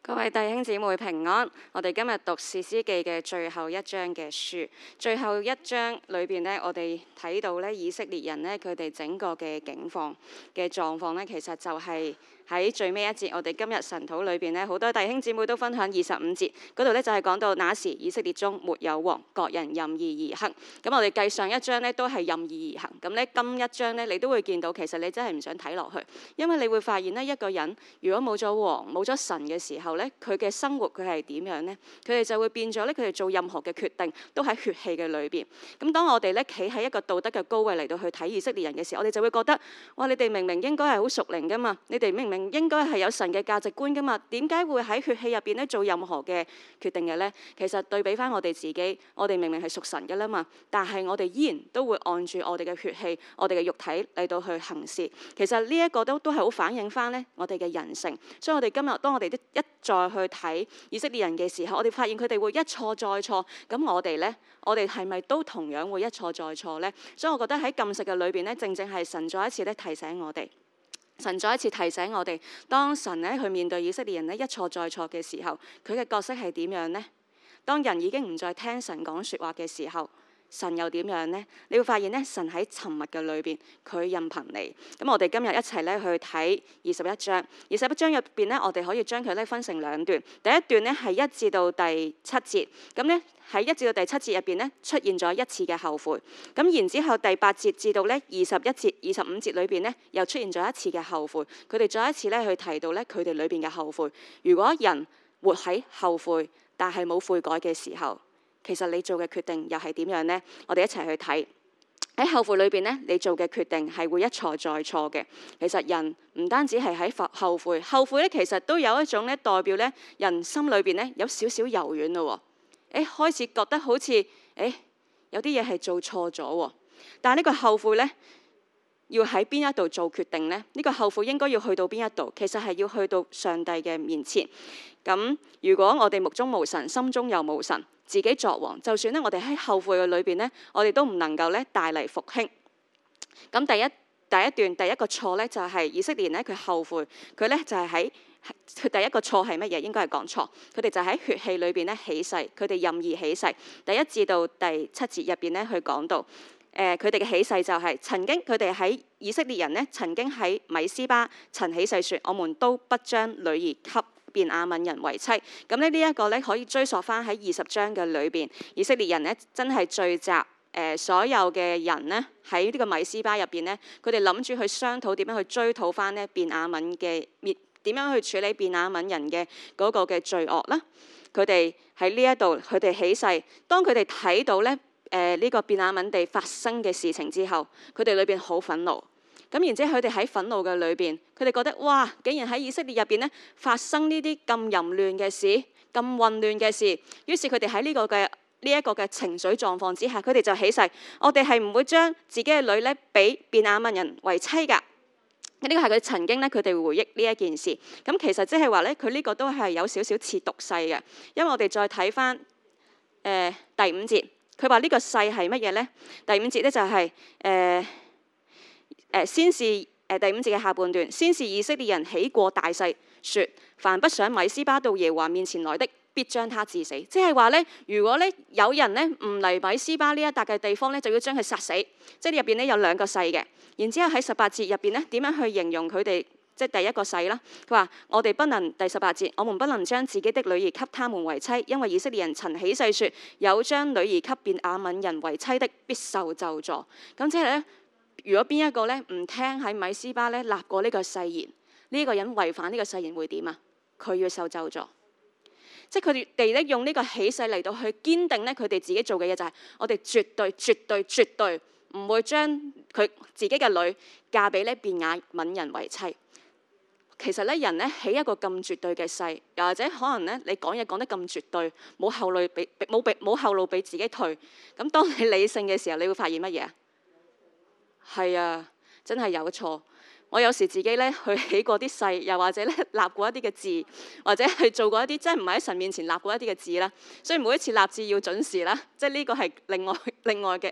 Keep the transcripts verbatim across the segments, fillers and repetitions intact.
各位弟兄姊妹平安，我哋今日讀士師記嘅最後一章嘅書，最後一章裏邊呢，我哋睇到咧以色列人呢，佢哋整個嘅境況嘅狀況呢，其實就係喺最尾一節，我哋今日晨禱裏邊呢，好多弟兄姊妹都分享二十五節嗰度呢，就係講到那時以色列中沒有王，各人任意而行。咁我哋計上一章呢，都係任意而行。咁呢，今一章呢，你都會見到其實你真係唔想睇落去，因為你會發現呢，一個人如果冇咗王冇咗神嘅時候呢，佢嘅生活佢係點樣呢？佢哋就會變咗咧，佢哋做任何嘅決定都喺血氣嘅裏邊。咁當我哋咧企喺一個道德嘅高位嚟到去睇以色列人嘅時候，我哋就會覺得，哇！你哋明明應該係好屬靈噶嘛，你哋明明應該係有神嘅價值觀噶嘛，點解會喺血氣入邊咧做任何嘅決定嘅呢？其實對比翻我哋自己，我哋明明係屬神嘅啦嘛，但係我哋依然都會按住我哋嘅血氣、我哋嘅肉體嚟到去行事。其實呢一個都都係好反映翻咧我哋嘅人性。所以我哋今日當我哋一再去睇以色列人嘅時候，我哋發現佢哋會一錯再錯。咁我哋呢？我哋係咪都同樣會一錯再錯呢？所以我覺得喺禁食嘅裏邊呢，正正係神再一次咧提醒我哋。神再一次提醒我哋，當神咧去面對以色列人咧一錯再錯嘅時候，佢嘅角色係點樣呢？當人已經唔再聽神講説話嘅時候，神又點樣呢？你會發現咧，神喺沉默嘅裏邊，佢任憑你。咁我哋今日一齊咧去睇二十一章。二十一章入邊咧，我哋可以將佢咧分成兩段。第一段咧係一至到第七節。咁咧喺一至到第七節入邊咧出現咗一次嘅後悔。咁然之後第八節至到咧二十一節、二十五節裏邊咧又出現咗一次嘅後悔。佢哋再一次咧去提到咧佢哋裏邊嘅後悔。如果人活喺後悔，但係冇悔改嘅時候，其實你做嘅決定又係點樣呢？我哋一齊去睇喺後悔裏邊呢，你做嘅決定係會一錯再錯嘅。其實人唔單止係喺後悔，後悔咧其實都有一種咧代表咧人心裏邊咧有少少柔軟咯。誒，開始覺得好似誒有啲嘢係做錯咗，但係呢個後悔咧要喺邊一度做決定呢？呢個後悔應該要去到邊一度？其實係要去到上帝嘅面前。咁如果我哋目中無神，心中又無神，自己作王，就算咧我哋喺後悔嘅裏邊咧，我哋都唔能夠咧帶嚟復興。咁第一第一段第一個錯咧就係以色列咧佢後悔，佢咧就係喺佢第一個錯係乜嘢？應該係講錯，佢哋就喺血氣裏邊咧起誓，佢哋任意起誓。第一至到第七節入邊咧去講到。誒佢哋嘅起誓就係、是、曾經佢哋喺以色列人呢曾經喺米斯巴曾起誓説，我們都不將女兒給便雅憫人為妻。咁咧呢一個咧可以追溯翻喺二十章嘅裏邊，以色列人呢真係聚集誒、呃、所有嘅人呢喺呢個米斯巴入邊呢，佢哋諗住去商討點樣去追討翻呢便雅憫嘅滅，點樣去處理便雅憫人嘅嗰個嘅罪惡啦。佢哋喺呢一度佢哋起誓，當佢哋睇到咧。誒呢、呃這個便雅憫地發生嘅事情之後，佢哋裏邊好憤怒。咁然之後佢哋喺憤怒嘅裏邊，佢哋覺得哇，竟然喺以色列入邊咧發生呢啲咁淫亂嘅事、咁混亂嘅事。於是佢哋喺呢個嘅呢一個嘅情緒狀況之下，佢哋就起誓：我哋係唔會將自己嘅女咧俾便雅憫人為妻㗎。呢個係佢曾經咧，佢哋回憶呢一件事。咁其實即係話咧，佢呢個都係有少少似毒誓嘅，因為我哋再睇翻誒第五節。佢話呢個誓係乜嘢呢？第五節咧就係誒誒先是誒、呃、第五節嘅下半段，先是以色列人起過大誓，説凡不上米斯巴到耶和華面前來的，必將他治死。即係話咧，如果咧有人咧唔嚟米斯巴呢一笪嘅地方咧，就要將佢殺死。即係入邊咧有兩個誓嘅。然之後喺十八節入邊咧，點樣去形容佢哋？即係第一個誓啦，佢話我哋不能，第十八節，我們不能將自己的女兒給他們為妻，因為以色列人曾起誓説，有將女兒給便雅憫人為妻的，必受咒詛。咁即係咧，如果邊一個咧唔聽喺米斯巴咧立過呢個誓言，呢、這個人違反呢個誓言會點啊？佢要受咒詛。即係佢哋咧用呢個起誓嚟到去堅定咧佢哋自己做嘅嘢就係、是，我哋絕對絕對絕對唔會將佢自己嘅女嫁俾咧便雅憫人為妻。其實咧，人咧起一個咁絕對嘅誓，又或者可能咧，你講嘢講得咁絕對，冇後路俾冇俾冇後路俾自己退。咁當你理性嘅時候，你會發現乜嘢啊？係啊，真係有錯。我有時自己咧去起過啲誓，又或者咧立過一啲嘅字，或者去做過一啲真係唔係喺神面前立過一啲嘅字啦。所以每一次立字要準時啦，即係呢個係另外另外嘅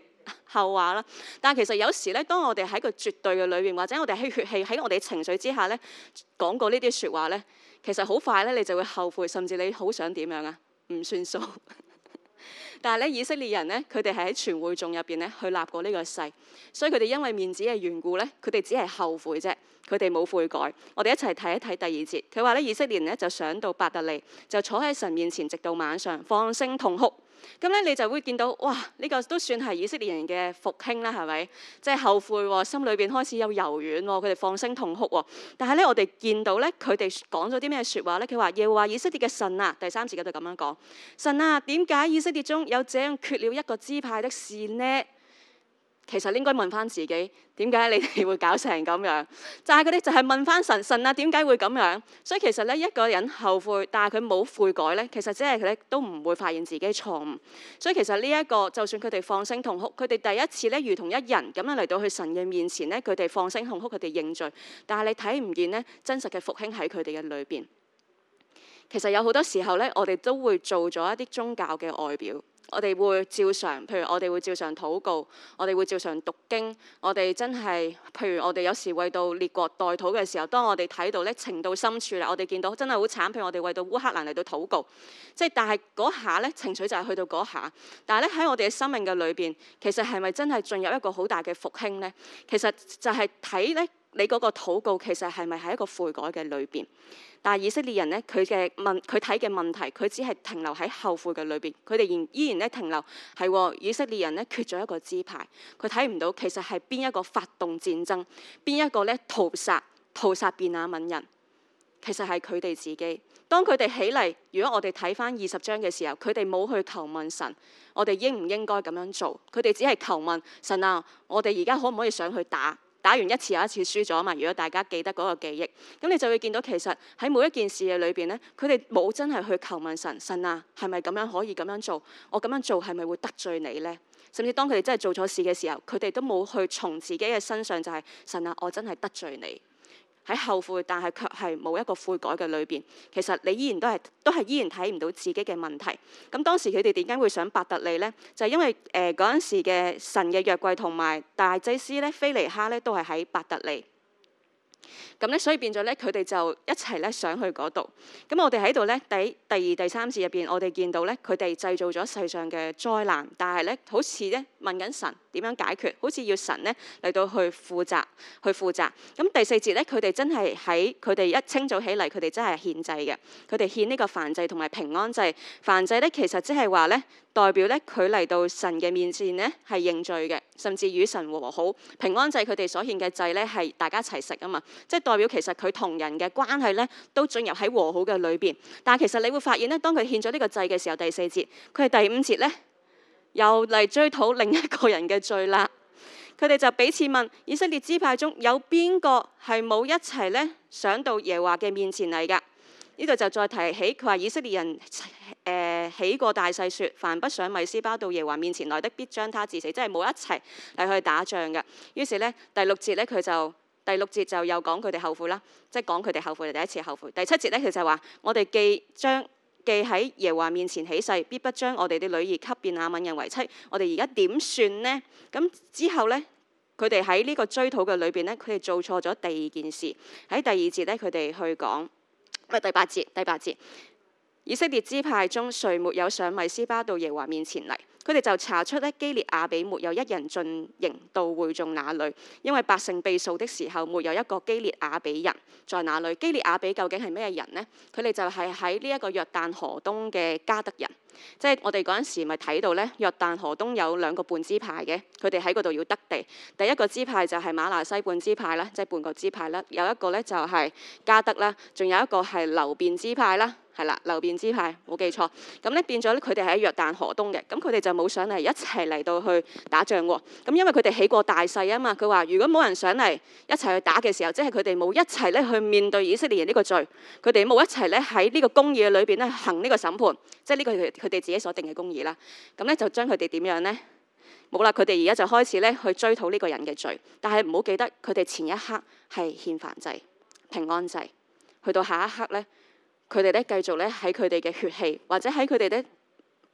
後話啦。但係其實有時咧，當我哋喺個絕對嘅裏邊，或者我哋喺血氣喺我哋情緒之下咧，講過呢啲説話咧，其實好快咧，你就會後悔，甚至你好想點樣啊？唔算數。但係咧，以色列人咧，佢哋係喺全會眾入邊咧去立過呢個誓，所以佢哋因為面子嘅緣故咧，佢哋只係後悔啫，佢哋冇悔改。我哋一齊睇一睇第二節，佢話咧，以色列人咧就上到伯特利，就坐喺神面前，直到晚上，放聲痛哭。咁咧，你就會見到，哇！呢個都算係以色列人嘅復興啦，係咪？即係後悔喎，心裏邊開始有柔軟喎，佢哋放聲痛哭喎。但係咧，我哋見到咧，佢哋講咗啲咩説話咧？佢話耶和華以色列嘅神啊，第三節嗰度咁樣講：神啊，點解以色列中有這樣缺了一個支派的事呢？其實應該問翻自己，點解你哋會搞成咁樣？就係佢哋就係問翻神，神啊，點解會咁樣？所以其實咧，一個人後悔，但係佢冇悔改咧，其實即係佢咧都唔會發現自己錯誤。所以其實呢一個，就算佢哋放聲痛哭，佢哋第一次咧，如同一人咁樣嚟到去神嘅面前咧，佢哋放聲痛哭，佢哋認罪。但係你睇唔見咧，真實嘅復興喺佢哋嘅裏邊。其實有好多時候咧，我哋都會做咗一啲宗教嘅外表。我哋會照常，譬如我哋會照常禱告，我哋會照常讀經，我哋真係，譬如我哋有時為到列國代禱嘅時候，當我哋睇到咧情到深處啦，我哋見到真係好慘，譬如我哋為到烏克蘭嚟到禱告，即係但係嗰下咧情緒就係去到嗰下，但係咧喺我哋嘅生命嘅裏邊，其實係咪真係進入一個好大嘅復興咧？其實就係睇咧你嗰個禱告其實係咪喺一個悔改嘅裏邊？但係以色列人咧，佢嘅問佢睇嘅問題，佢只係停留喺後悔嘅裏邊，佢哋仍依然咧停留係以色列人咧缺咗一個支派，佢睇唔到其實係邊一個發動戰爭，邊一個咧屠殺屠殺便雅憫人，其實係佢哋自己。當佢哋起嚟，如果我哋睇翻二十章嘅時候，佢哋冇去求問神，我哋應唔應該咁樣做？佢哋只係求問神啊，我哋而家可唔可以上去打？打完一次又一次輸咗嘛？如果大家記得嗰個記憶，咁你就會見到其實喺每一件事嘅裏邊咧，佢哋冇真係去求問神，神啊，係咪咁樣可以咁樣做？我咁樣做係咪會得罪你咧？甚至當佢哋真係做錯事嘅時候，佢哋都冇去從自己嘅身上就係、是、神啊，我真係得罪你。喺後悔，但係卻係冇一個悔改嘅裏邊，其實你依然都係都係依然睇唔到自己嘅問題。咁當時佢哋點解會上伯特利呢？就係、是、因為誒嗰陣時嘅神嘅約櫃同埋大祭司咧，非尼哈咧都係喺伯特利。咁咧，所以變咗咧，佢哋就一齊咧上去嗰度。咁我哋喺度咧，第第二、第三節入邊，我哋見到咧，佢哋製造咗世上嘅災難，但係咧，好似咧問緊神點樣解決，好似要神咧嚟到去負責，去負責。咁第四節咧，佢哋真係喺佢哋一清早起嚟，佢哋真係獻祭嘅。佢哋獻呢個燔祭同埋平安祭。燔祭咧，其實即係話咧，代表咧佢嚟到神嘅面前咧係認罪嘅，甚至與神和好。平安祭佢哋所獻嘅祭咧係大家一齊食啊嘛，即係代表其實佢同人嘅關係咧都進入喺和好嘅裏邊。但係其實你會發現咧，當佢獻咗呢個祭嘅時候，第四節佢係第五節咧又嚟追討另一個人嘅罪啦。佢哋就彼此問以色列支派中有邊個係冇一齊咧上到耶和華嘅面前嚟㗎？呢度就再提起佢話以色列人誒、呃、起過大誓說，凡不上米斯巴到耶和華面前來的，必將他治死，即係冇一齊嚟去打仗嘅。於是咧第六節咧佢就第六節就又講佢哋後悔啦，即係講佢哋後悔，第一次後悔。第七節咧佢就話我哋既將既喺耶和華面前起誓，必不將我哋啲女兒給便雅憫人為妻。我哋而家點算呢？咁之後咧，佢哋喺呢個追討嘅裏邊咧，佢哋做錯咗第二件事。喺第二節咧，佢哋去講。第八節，第八節，以色列支派中誰沒有上米斯巴到耶和華面前嚟？佢哋就查出咧基列雅比沒有一人進營到會眾那裏，因為百姓被數的時候，沒有一個基列雅比人在那裏。基列雅比究竟係咩人呢？佢哋就係喺呢一個約旦河東嘅迦得人。即係我哋嗰陣時咪睇到咧，約旦河東有兩個半支派嘅，佢哋喺嗰度要得地。第一個支派就係瑪拿西半支派啦，即係半個支派啦。有一個咧就係迦得啦，仲有一個係流便支派啦，係啦，流便支派冇記錯。咁咧變咗咧，佢哋喺約旦河東嘅，咁佢哋就冇上嚟一齊嚟到去打仗喎。咁因為佢哋起過大誓啊嘛，佢話如果冇人上嚟一齊去打嘅時候，即係佢哋冇一齊咧去面對以色列人呢個罪，佢哋冇一齊咧喺呢個公義嘅裏邊咧行呢個審判，即係呢個佢哋自己所定嘅公義啦。咁咧就將佢哋點樣咧？冇啦，佢哋而家就開始咧去追討呢個人嘅罪，但係唔好記得佢哋前一刻係獻燔祭、平安祭，去到下一刻咧，佢哋咧繼續咧喺佢哋嘅血氣，或者喺佢哋咧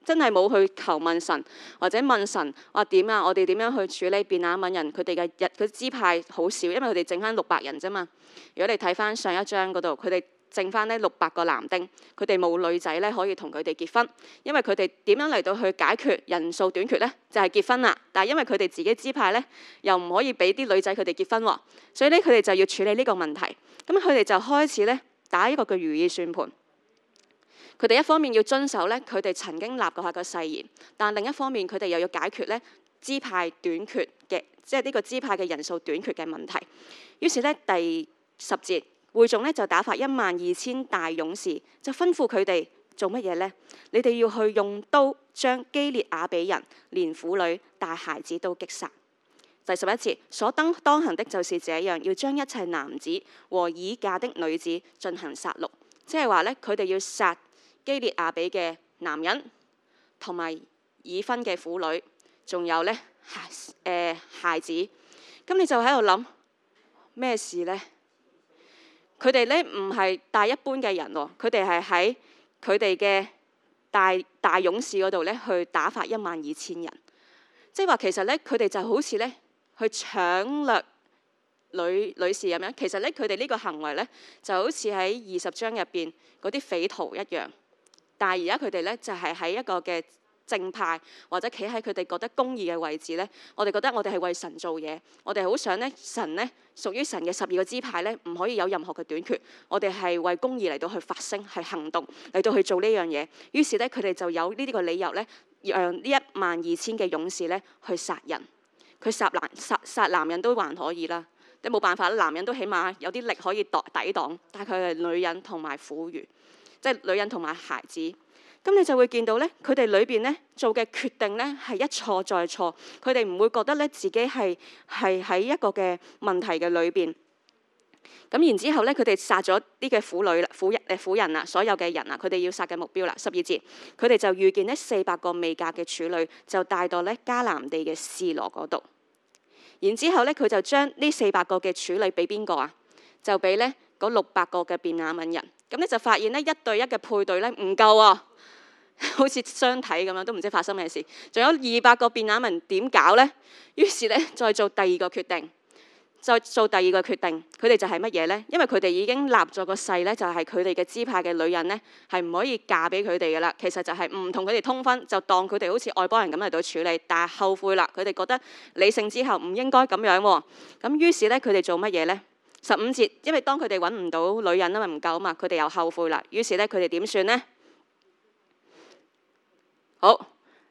真係冇去求問神，或者問神話點啊？我哋點樣去處理便雅憫人？佢哋嘅日佢支派好少，因為佢哋剩翻六百人啫嘛。如果你睇翻上一章嗰度，佢哋剩翻呢六百個男丁，佢哋冇女仔咧可以同佢哋結婚，因為佢哋點樣嚟到去解決人數短缺咧？就係結婚啦。但係因為佢哋自己支派咧，又唔可以俾啲女仔佢哋結婚喎，所以咧佢哋就要處理呢個問題。咁佢哋就開始咧打一個嘅如意算盤。佢哋一方面要遵守咧佢哋曾經立過下嘅誓言，但另一方面佢哋又要解決咧支派短缺嘅，即係呢個支派嘅人數短缺嘅問題。於是咧第十節，會眾咧就打發一萬二千大勇士，就吩咐佢哋做乜嘢呢？你哋要去用刀將基列雅比人連婦女帶孩子都擊殺。第十一節，所當當行的就是這樣，要將一切男子和已嫁的女子進行殺戮，即係話咧佢哋要殺基列雅比嘅男人同埋已婚嘅婦女，仲有咧孩誒孩子。咁你就喺度諗咩事呢？佢哋咧唔係帶一般嘅人喎，佢哋係喺佢哋嘅大大勇士嗰度咧去打發一萬二千人，即係話其實咧佢哋就好似咧去搶掠女女士咁樣。其實咧佢哋呢個行為咧就好似喺二十章入邊嗰啲匪徒一樣。但係而家佢哋咧就係喺一個嘅正派，或者企喺佢哋覺得公義嘅位置咧，我哋覺得我哋係為神做嘢，我哋好想咧神咧屬於神嘅十二個支派咧唔可以有任何嘅短缺，我哋係為公義嚟到去發聲，係行動嚟到去做呢樣嘢。於是咧佢哋就有呢啲個理由咧，讓呢一萬二千嘅勇士咧去殺人。佢殺男殺殺男人都還可以啦，你冇辦法，男人都起碼有啲力可以抵抵擋，但係佢係女人同埋婦孺。即係女人同埋孩子，咁你就會見到咧，佢哋裏邊咧做嘅決定咧係一錯再錯，佢哋唔會覺得咧自己係係喺一個嘅問題嘅裏邊。咁然之後咧，佢哋殺咗啲嘅婦女啦、婦人誒婦人啊，所有嘅人啊，佢哋要殺嘅目標啦。十二節，佢哋就遇見呢四百個未嫁嘅處女，就帶到咧迦南地嘅示羅嗰度。然之後咧，佢就將呢四百個嘅處女俾邊個啊？就俾咧嗰六百個嘅便雅憫人。咁你就發現咧一對一嘅配對咧唔夠啊，好似相睇咁樣，都唔知發生咩事。仲有二百個便雅憫點搞呢？於是咧再做第二個決定，再做第二個決定，佢哋就係乜嘢呢？因為佢哋已經立咗個誓咧，就係佢哋嘅支派嘅女人咧係唔可以嫁俾佢哋嘅啦。其實就係唔同佢哋通婚，就當佢哋好似外邦人咁嚟到處理。但係後悔啦，佢哋覺得理性之後唔應該咁樣喎。咁於是咧佢哋做乜嘢呢？十五節，因為當佢哋揾唔到女人，因為唔夠啊嘛，佢哋又後悔啦。於是咧，佢哋點算呢？好，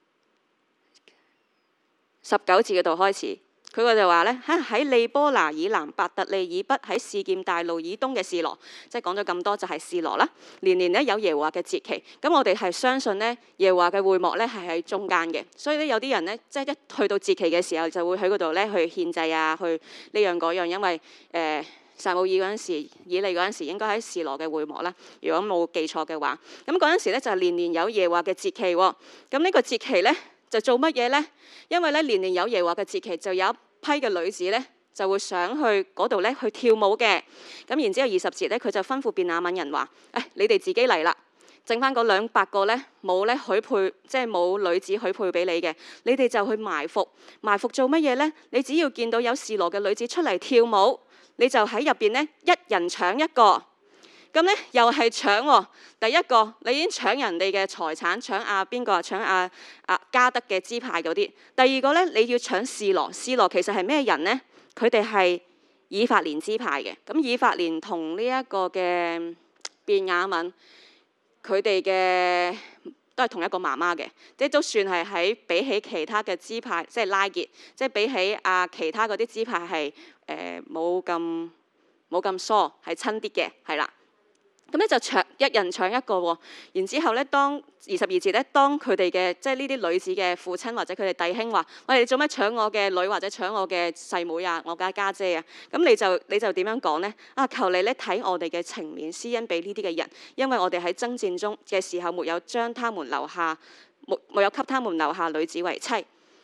十九節嗰度開始，佢個就話咧嚇喺利波拿以南、伯特利以北、喺示劍大路以東嘅示羅，即係講咗咁多就係示羅啦。年年咧有耶和華嘅節期，咁我哋係相信咧耶和華嘅會幕咧係喺中間嘅，所以咧有啲人咧即係一去到節期嘅時候就會喺嗰度咧去獻祭啊，去呢樣嗰樣，因為誒。呃撒母耳嗰陣時，以利嗰陣時應該喺示羅嘅會幕啦。如果冇記錯嘅話，咁嗰陣時咧就年年有耶和華嘅節期喎。咁呢個節期咧就做乜嘢咧？因為咧年年有耶和華嘅節期，就有一批嘅女子咧就會上去嗰度咧去跳舞嘅。咁然之後二十節咧，佢就吩咐便雅憫人話：誒、哎，你哋自己嚟啦，剩翻嗰兩百個咧冇咧許配，即係冇女子許配俾你嘅，你哋就去埋伏。埋伏做乜嘢咧？你只要見到有示羅嘅女子出嚟跳舞，你就喺入邊咧，一人搶一個，咁咧又係搶喎。第一個你已經搶人哋嘅財產，搶阿邊個啊？搶阿阿迦得嘅支派嗰啲。第二個咧，你要搶示羅。示羅其實係咩人咧？佢哋係以法蓮支派嘅。咁以法蓮同呢一個嘅便雅憫，佢哋嘅都係同一個媽媽嘅，即係都算係喺比起其他嘅支派，即係拉結，即係比起啊其他嗰啲支派係。誒冇咁冇咁疏，係親啲嘅，係啦。咁咧就搶一人搶一個喎。然之後咧，當二十二節咧，當佢哋嘅即係呢啲女子嘅父親或者佢哋弟兄話：喂，你做咩搶我嘅女或者搶我嘅細妹啊？我家家姐啊？咁你就你就點樣講呢？啊，求你咧睇我哋嘅情面，施恩俾呢啲嘅人，因為我哋喺爭戰中嘅時候沒有將他們留下，沒沒有給他們留下女子為妻。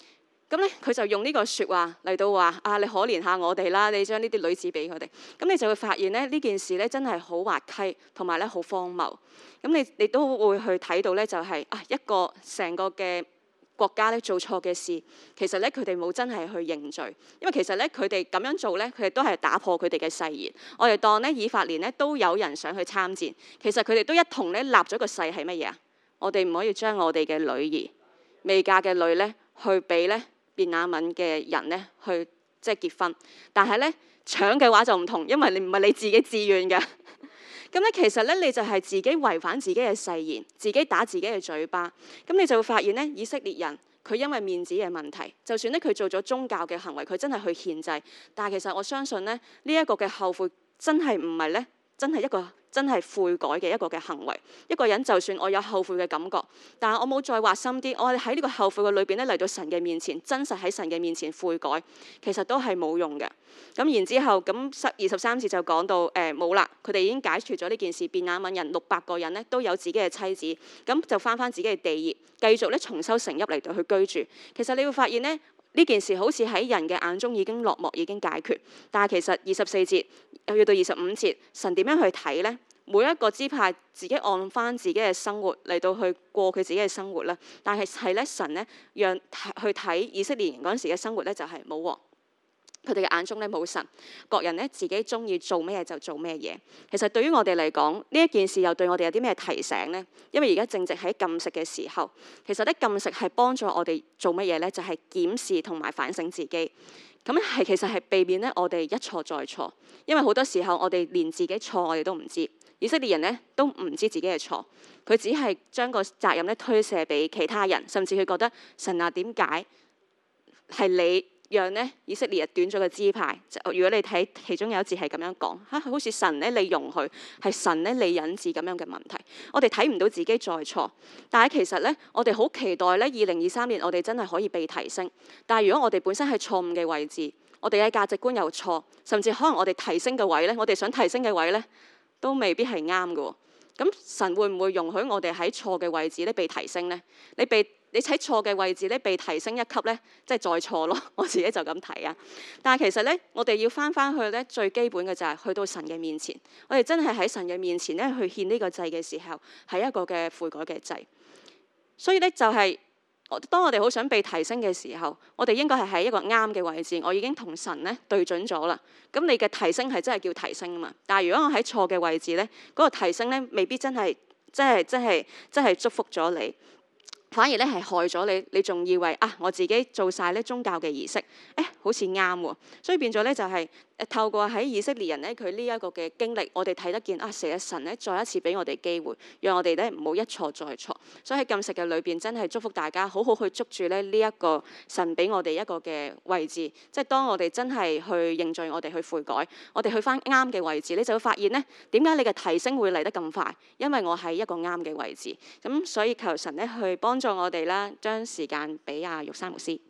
咁咧佢就用呢個説話嚟到話啊，你可憐下我哋啦，你將呢啲女子俾佢哋。咁你就會發現咧，呢件事咧真係好滑稽，同埋咧好荒謬。咁你你都會去睇到咧，就係啊一個成個嘅國家咧做錯嘅事，其實咧佢哋冇真係去認罪，因為其實咧佢哋咁樣做咧，佢哋都係打破佢哋嘅誓言。我哋當咧以法蓮咧都有人想去參戰，其實佢哋都一同咧立咗個誓係乜嘢啊？我哋唔可以將我哋嘅女兒未嫁嘅女咧去俾咧便雅憫嘅人咧去即係結婚，但係咧搶嘅話就唔同，因為你唔係你自己自願嘅。咁咧其實咧你就係自己違反自己嘅誓言，自己打自己嘅嘴巴。咁你就會發現咧，以色列人佢因為面子嘅問題，就算咧佢做咗宗教嘅行為，佢真係去獻祭，但係其實我相信咧呢一個嘅後悔真係唔係咧真係一個真係悔改嘅一個嘅行為。一個人就算我有後悔嘅感覺，但係我冇再話深啲，我哋喺呢個後悔嘅裏邊咧嚟到神嘅面前，真實喺神嘅面前悔改，其實都係冇用嘅。咁然之後咁二十三節就講到誒冇啦，佢哋已經解除咗呢件事，便雅憫人六百個人咧都有自己嘅妻子，咁就翻翻自己嘅地業，繼續咧重修城邑嚟到去居住。其實你會發現咧，呢件事好似喺人嘅眼中已經落幕，已經解決，但係其實二十四節去到二十五節，神點樣去睇呢？每一個支派自己按翻自己嘅生活嚟到去過佢自己嘅生活啦。但係係咧神咧讓去睇以色列人嗰陣時嘅生活咧，就係冇王。佢哋嘅眼中咧冇神，各人咧自己中意做咩就做咩嘢。其實對於我哋嚟講，呢一件事又對我哋有啲咩提醒呢？因為而家正值喺禁食嘅時候，其實咧禁食係幫助我哋做乜嘢呢？就係檢視同埋反省自己。咁係其實係避免咧我哋一錯再錯，因為好多時候我哋連自己錯我哋都唔知。以色列人咧都唔知自己嘅錯，佢只係將個責任咧推卸俾其他人，甚至佢覺得神啊，點解係你讓咧以色列人短咗個支派？如果你睇其中有一節係咁樣講嚇，好似神咧你容許，係神咧你引致咁樣嘅問題。我哋睇唔到自己再錯，但係其實咧我哋好期待咧二零二三年我哋真係可以被提升。但係如果我哋本身係錯誤嘅位置，我哋嘅價值觀又錯，甚至可能我哋提升嘅位咧，我哋想提升嘅位咧，都未必係啱嘅。咁神會唔會容許我哋喺錯嘅位置咧被提升呢？你被你喺錯嘅位置咧被提升一級咧，即係再錯咯。我自己就咁睇啊。但係其實咧，我哋要翻翻去咧最基本嘅就係去到神嘅面前。我哋真係喺神嘅面前咧去獻呢個祭嘅時候，係一個嘅悔改嘅祭。所以咧就係、是。當我哋好想被提升嘅時候，我哋應該係喺一個啱嘅位置。我已經同神咧對準咗啦。咁你嘅提升係真係叫提升啊嘛。但係如果我喺錯嘅位置咧，嗰、那個提升咧未必真係真係真係真係祝福咗你，反而咧係害咗你。你仲以為啊，我自己做晒咧宗教嘅儀式，誒好似啱喎。所以變咗咧就係、是。透過喺以色列人咧，佢呢一個嘅經歷，我哋睇得見啊！成日神咧，再一次俾我哋機會，讓我哋咧唔好一錯再錯。所以喺禁食嘅裏邊，真係祝福大家好好去捉住咧呢一個神俾我哋一個嘅位置。即係當我哋真係去認罪，我哋去悔改，我哋去翻啱嘅位置，你就會發現咧，點解你嘅提升會嚟得咁快？因為我喺一個啱嘅位置。咁所以求神咧去幫助我哋啦，將時間俾阿玉山牧師。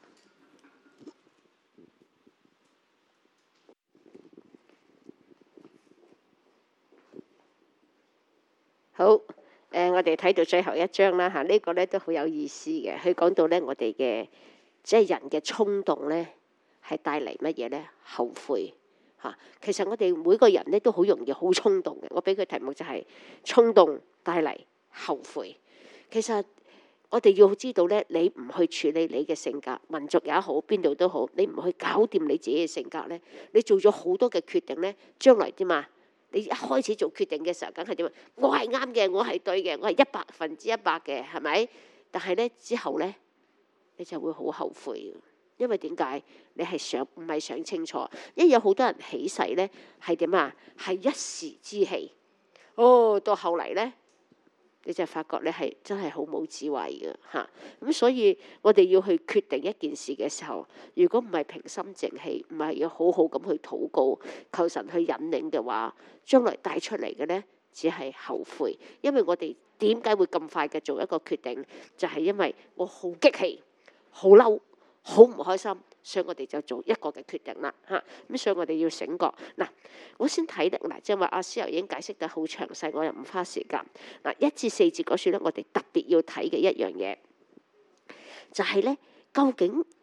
好，誒、呃，我哋睇到最後一章啦嚇，呢、這個咧都好有意思嘅。佢講到咧，我哋嘅即係人嘅衝動咧，係帶嚟乜嘢咧？後悔嚇、啊。其實我哋每個人咧都好容易好衝動嘅。我俾佢題目就係、是、衝動帶嚟後悔。其實我哋要知道咧，你唔去處理你嘅性格，民族也好，邊度都好，你唔去搞掂你自己嘅性格咧，你做咗好多嘅決定咧，將來點嘛？你一開始做決定嘅時候，梗係點啊？我係啱嘅，我係對嘅，我係一百分之一百嘅，係咪？但係咧之後咧，你就會好後悔，因為點解？你係想唔係想清楚？因為有好多人起誓咧，係點啊？係一時之氣。哦，到後嚟咧，你就發覺你係真係好冇智慧嘅嚇。咁所以我哋要去決定一件事嘅時候，如果唔係平心靜氣，唔係要好好咁去禱告，求神去引領嘅話，將來帶出嚟嘅呢，只係後悔。因為我哋點解會咁快嘅做一個決定，就係因為我好激氣、好嬲、好唔開心，所以我哋就做一個嘅決定啦嚇。咁所以我哋要醒覺嗱。我先睇嗱，即係話阿思柔已經解釋得好詳細，我又唔花時間嗱。一至四節嗰處咧，我哋特別要睇嘅一樣嘢就係咧，究竟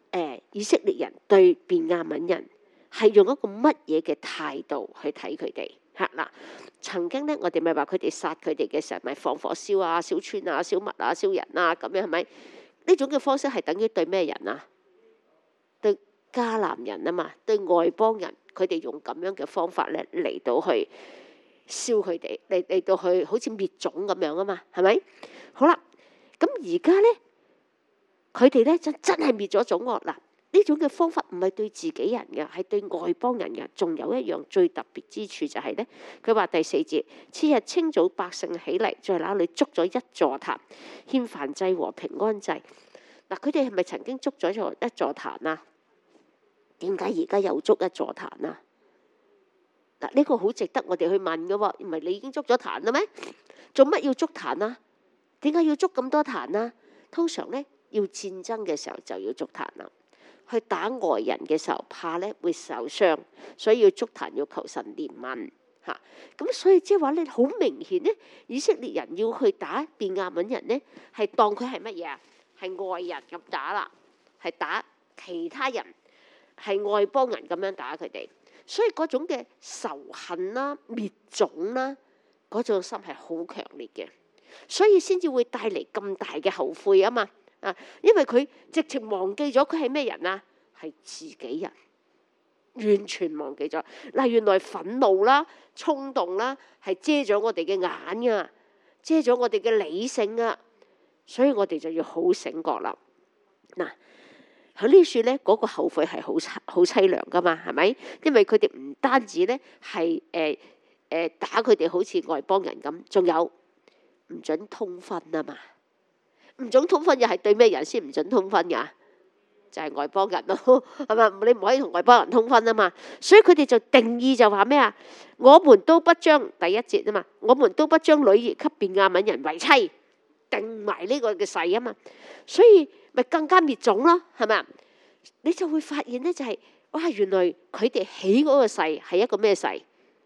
誒以色列人對便雅憫人係用一個乜嘢嘅態度去睇佢哋？嚇嗱，曾經咧我哋咪話佢哋殺佢哋嘅時候，咪放火燒啊、燒村啊、燒物啊、燒人啊咁樣，係咪？呢種嘅方式係等於對咩人啊？對迦南人啊嘛，對外邦人，佢哋用咁樣嘅方法咧嚟到去燒佢哋，嚟嚟到去好似滅種咁樣啊嘛，係咪？好啦，咁而家咧，佢哋咧真真係滅咗種喎嗱。呢種嘅方法唔係對自己人嘅，係對外邦人嘅。仲有一樣最特別之處就係咧，佢話第四節，次日清早百姓起嚟，在那裏築咗一座壇，獻燔祭和平安祭。嗱，佢哋係咪曾經築咗座一座壇啊？點解而家又築一座壇啊？嗱，呢個好值得我哋去問嘅喎，唔係你已經築咗壇啦咩？做乜要築壇啊？點解要築咁多壇啊？通常咧要戰爭嘅時候就要築壇啦。去打外人嘅時候，怕咧會受傷，所以要築壇，要求神憐憫嚇。咁所以即係話咧，好明顯咧，以色列人要去打便雅憫人咧，係當佢係乜嘢啊？係外人咁打啦，係打其他人，係外邦人咁樣打佢哋。所以嗰種嘅仇恨啦、滅種啦，嗰種心係好強烈嘅，所以先至會帶嚟咁大嘅後悔啊嘛。啊，因為佢直情忘記咗佢係咩人啊？係自己人，完全忘記咗。嗱，原來憤怒啦、衝動啦，係遮咗我哋嘅眼啊，遮咗我哋嘅理性啊，所以我哋就要好醒覺啦。嗱，喺呢處咧，嗰個後悔係好好凄涼噶嘛，係咪？因為佢哋唔單止咧係誒誒打佢哋好似外邦人咁，仲有唔準通婚啊嘛。唔準通婚又係對咩人先唔準通婚㗎？就係外邦人咯，係咪？你唔可以同外邦人通婚啊嘛。所以佢哋就定義就話咩啊？我們都不將第一節啊嘛，我們都不將女兒給便雅憫人為妻，定埋呢個嘅誓啊嘛。所以咪更加滅種咯，係咪啊？你就會發現咧，就係哇，原來佢哋起嗰個誓係一個咩誓？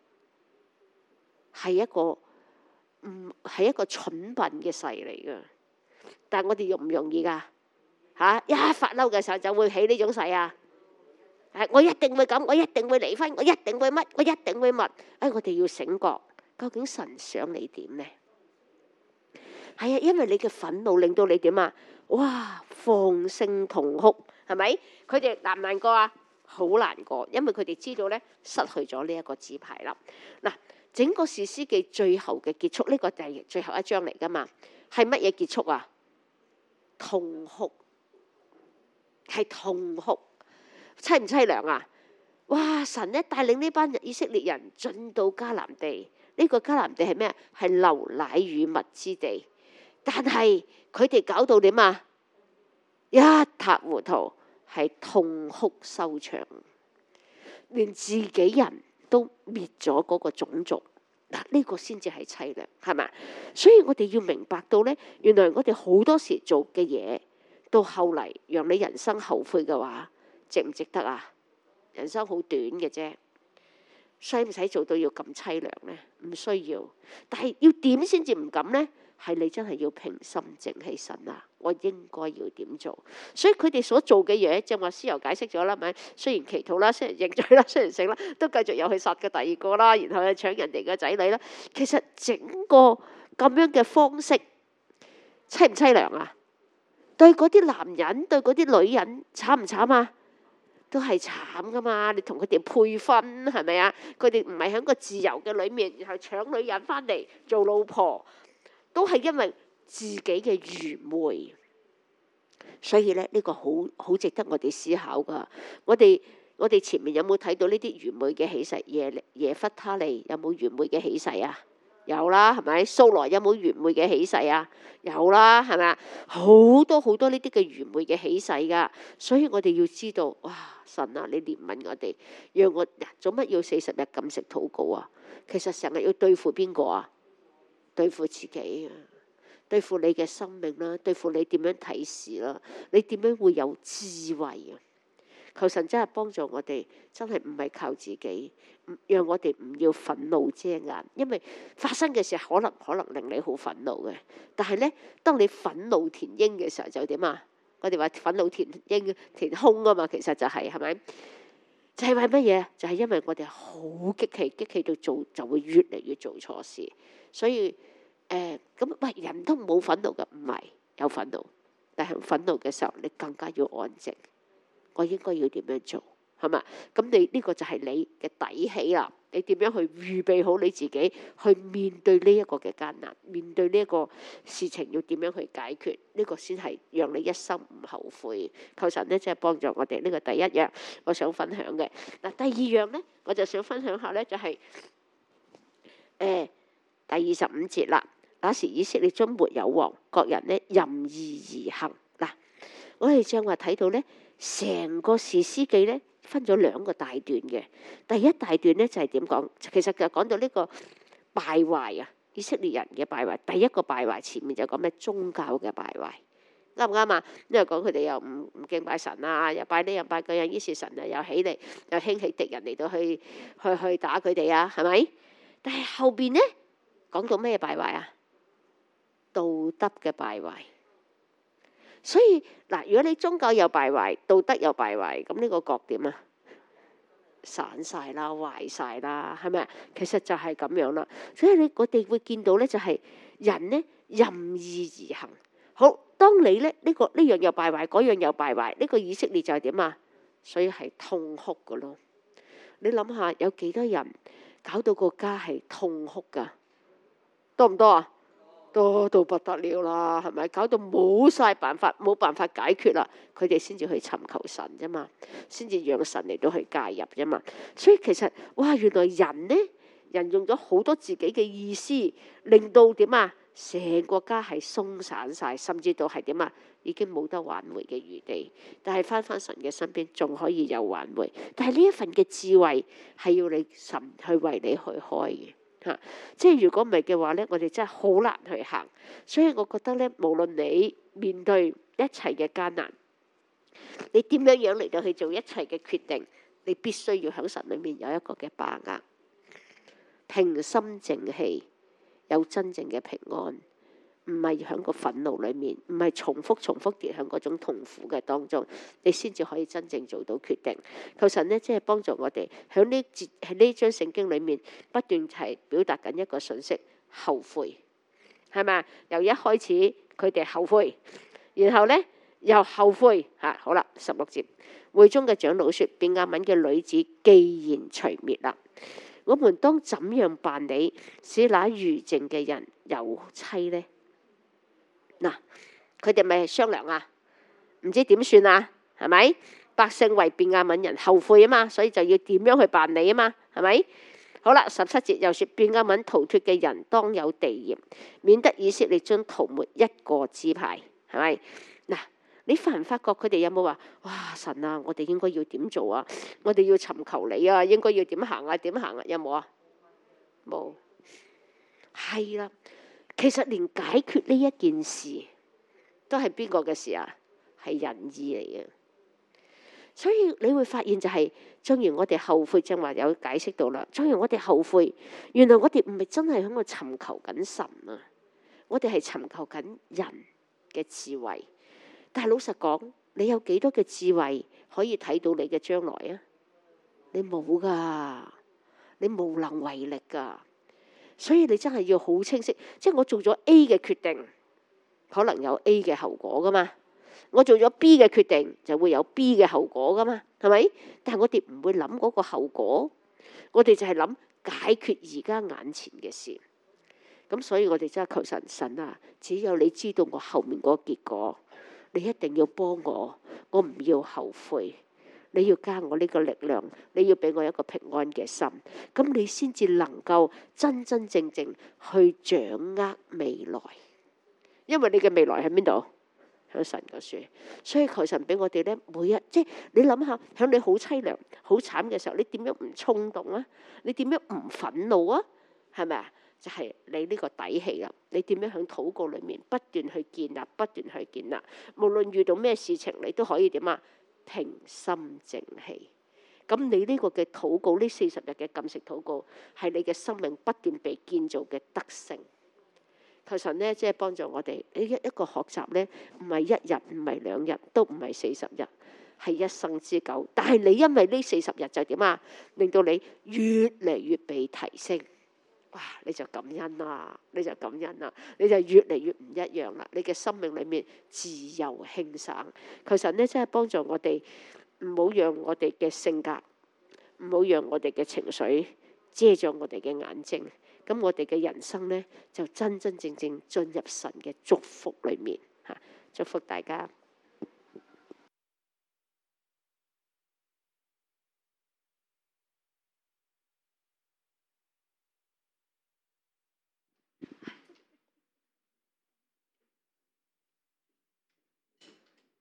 係一個唔係一個蠢笨嘅誓嚟㗎。但係我哋容唔容易㗎？嚇、啊！一發嬲嘅時候就會起呢種誓啊！係我一定會咁，我一定會離婚，我一定會乜，我一定會乜。哎，我哋要醒覺，究竟神想你點呢？係啊，因為你嘅憤怒令到你點啊？哇！放聲痛哭，係咪？佢哋難唔難過啊？好難過，因為佢哋知道咧失去咗呢一個紙牌啦。嗱，整個士師記最後嘅結束，呢、這個就係最後一章嚟㗎嘛？係乜嘢結束啊？痛哭，係痛哭，凄唔凄涼啊？哇！神咧帶領呢班以色列人進到迦南地，呢、這個迦南地係咩啊？係流奶與蜜之地，但係佢哋搞到點啊？一塌糊塗，係痛哭收場，連自己人都滅咗嗰個種族。嗱，呢個先至係凄涼，係咪？所以我哋要明白到咧，原來我哋好多時做嘅嘢，到後嚟讓你人生後悔嘅話，值唔值得啊？人生好短嘅啫，使唔使做到要咁凄涼咧？唔需要，但係要點先至唔敢咧？係你真係要平心靜氣神啊！我應該要點做？所以佢哋所做嘅嘢，正話師友解釋咗啦，咪雖然祈禱啦，雖然認罪啦，雖然成啦，都繼續又去殺嘅第二個啦，然後去搶人哋嘅仔女啦。其實整個咁樣嘅方式，凄唔凄涼啊？對嗰啲男人，對嗰啲女人，慘唔慘啊？都係慘噶嘛！你同佢哋配婚係咪啊？佢哋唔係喺個自由嘅裏面，然後搶女人翻嚟做老婆。都係因為自己嘅愚昧，所以咧呢、這個好好值得我哋思考噶。我哋我哋前面有冇睇到呢啲愚昧嘅起誓？耶耶弗他利有冇愚昧嘅起誓啊？有啦，係咪？掃羅有冇愚昧嘅起誓啊？有啦，係咪啊？好多好多呢啲嘅愚昧嘅起誓噶。所以我哋要知道，哇！神啊，你憐憫我哋，讓我做乜要四十日禁食禱告啊？其實成日要對付邊個啊？對付自己啊，對付你嘅生命啦，對付你點樣睇事啦，你點樣會有智慧啊？求神真係幫助我哋，真係唔係靠自己，讓我哋唔要憤怒遮眼，因為發生嘅事可能可能令你好憤怒嘅，但係咧，當你憤怒填膺嘅時候就點啊？ 我哋話憤怒填應填空啊嘛，其實就係係咪？就係為乜嘢？就係因為我哋好激氣，激氣到做就會越嚟越做錯事。所以誒咁喂，人都冇憤怒嘅，唔係有憤怒，但係憤怒嘅時候，你更加要安靜。我應該要點樣做？係嘛？咁你呢個就係你嘅底氣啦。你點樣去預備好你自己去面對呢一個嘅艱難，面對呢一個事情要點樣去解決？呢個先係讓你一生唔後悔。求神呢，即係幫助我哋。呢個第一樣我想分享嘅。嗱，第二樣呢，我就想分享下呢，就係誒第二十五節啦。那時以色列中沒有王，各人呢任意而行。嗱，我哋正話睇到呢，成個士師記呢，分咗兩個大段嘅。第一大段呢，就係點講？其實就講到呢個敗壞啊，以色列人嘅敗壞。第一個敗壞前面就講咩宗教嘅敗壞，啱唔啱啊？因為講佢哋又唔唔敬拜神啊，又拜呢又拜嗰樣，於是神啊又起嚟又興起敵人嚟到去去去打佢哋啊，係咪？但係後邊呢，講到咩敗壞啊？道德嘅敗壞。所以嗱，如果你宗教又敗壞，道德又敗壞，咁呢個國點啊？散晒啦，壞晒啦，係咪啊？其實就係咁樣啦。所以你我哋會見到咧，就係人呢任意而行。好，當你咧呢個呢樣又敗壞，嗰樣又敗壞，呢個以色列就係點啊？所以係痛哭噶咯。你諗下，有幾多人搞到個家係痛哭噶？多唔多啊？多到不得了啦，係咪？搞到冇晒辦法，冇辦法解決啦，佢哋先至去尋求神啫嘛，先至讓神嚟到去介入啫嘛。所以其實哇，原來人呢，人用咗好多自己嘅意思，令到點啊？成個家係鬆散晒，甚至到係點啊？已經冇得挽回嘅餘地。但係翻返神嘅身邊，仲可以有挽回。但係呢一份嘅智慧係要你神去為你去開嘅。嚇、啊！即係如果唔係嘅話咧，我哋真係好難去行。所以我覺得咧，無論你面對一切嘅艱難，你點樣樣嚟到去做一切嘅決定，你必須要喺神裏面有一個嘅把握，平心靜氣，有真正嘅平安。唔係喺個憤怒裏面，唔係重複重複跌喺嗰種痛苦嘅當中，你先至可以真正做到決定。求神呢，即係幫助我哋喺呢節喺呢張聖經裏面不斷係表達緊一個信息：後悔，係咪？由一開始佢哋後悔，然後呢又後悔嚇。好啦，十六節，會中嘅長老說：便雅憫嘅女子既然除滅啦，我們當怎樣辦理，使那餘剩嘅人有妻呢？嗱，佢哋咪商量啊，唔知點算啊，係咪？百姓為便雅憫人後悔啊嘛，所以就要點樣去辦理啊嘛，係咪？好啦，十七節又說便雅憫逃脫嘅人當有地業，免得以色列中塗抹一個支派，係咪？嗱，你發唔發覺佢哋有冇話哇神啊，我哋應該要點做啊？我哋要尋求你啊，應該要點行啊？點行啊？有冇啊？冇，係啦。其實連解決呢一件事都係邊個嘅事啊？係人意嚟嘅。所以你會發現就係、是，正如我哋後悔，正話有解釋到啦。正如我哋後悔，原來我哋唔係真係喺度尋求緊神啊，我哋係尋求緊人嘅智慧。但係老實講，你有幾多嘅智慧可以睇到你嘅將來啊？你冇噶，你無能為力噶。所以你真係要好清晰，即係我做咗 A 嘅決定，可能有 A 嘅後果噶嘛。我做咗 B 嘅決定，就會有 B 嘅後果噶嘛，係咪？但係我哋唔會諗嗰個後果，我哋就係諗解決而家眼前嘅事。咁所以我哋真係求神，神啊，只有你知道我後面嗰個結果，你一定要幫我，我唔要後悔。你要加我呢個力量，你要俾我一個平安嘅心，咁你先至能夠真真正正去掌握未來。因為你嘅未來喺邊度？喺神嘅書。所以求神俾我哋咧，每日即係你諗下，喺你好淒涼、好慘嘅時候，你點樣唔衝動啊？你點樣唔憤怒啊？係咪啊？就係你呢個底氣啦。你點樣喺禱告裏面不斷去建立，不斷去建立。無論遇到咩事情，你都可以點啊？平心靜氣，咁你呢個嘅禱告，呢四十日嘅禁食禱告，係你嘅生命不斷被建造嘅德性。 求神咧，即係幫助我哋。呢一一個學習咧，唔係一日，唔係兩日，都唔係四十日，係一生之久。但係你因為呢四十日就點啊？令到你越嚟越被提升，哇！你就感恩啦，你就感恩啦，你就越嚟越唔一樣啦。你嘅生命裏面自由輕省。求神咧，真係幫助我哋，唔好讓我哋嘅性格，唔好讓我哋嘅情緒遮咗我哋嘅眼睛。咁我哋嘅人生咧，就真真正正進入神嘅祝福裏面嚇。祝福大家。